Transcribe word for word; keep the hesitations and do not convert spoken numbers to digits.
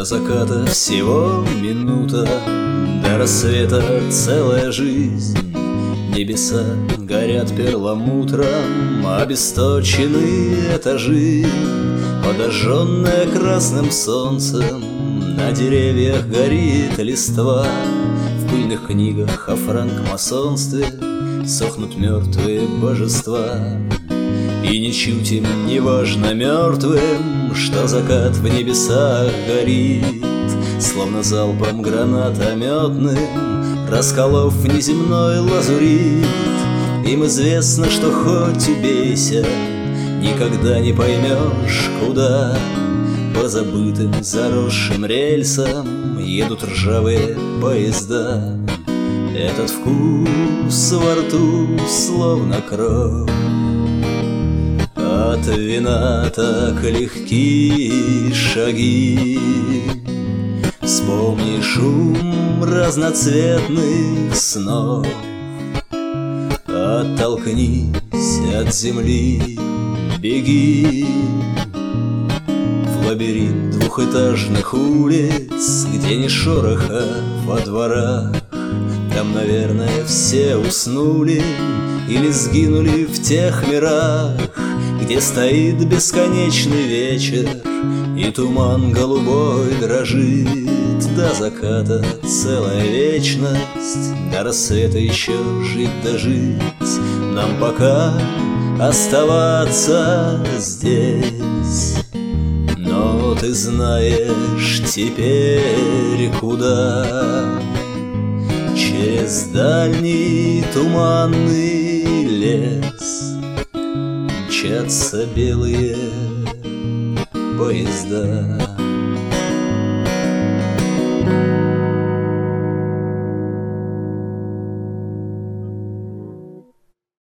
заката всего минута, до рассвета целая жизнь. Небеса горят перламутром, обесточены этажи, подожженная красным солнцем. На деревьях горит листва, в пыльных книгах о франкмасонстве сохнут мертвые божества. И ничуть им не важно мертвым, что закат в небесах горит, словно залпом гранатометным, расколов неземной лазурит. Им известно, что хоть убейся, никогда не поймешь, куда по забытым заросшим рельсам едут ржавые поезда. Этот вкус во рту словно кровь, от вина так легки шаги. Вспомни шум разноцветных снов, оттолкнись от земли, беги в лабиринт двухэтажных улиц, где ни шороха во дворах. Там, наверное, все уснули или сгинули в тех мирах, где стоит бесконечный вечер, и туман голубой дрожит. До заката целая вечность, до рассвета еще жить да жить. Нам пока оставаться здесь, но ты знаешь теперь куда. Через дальний туманный лес мчатся белые поезда.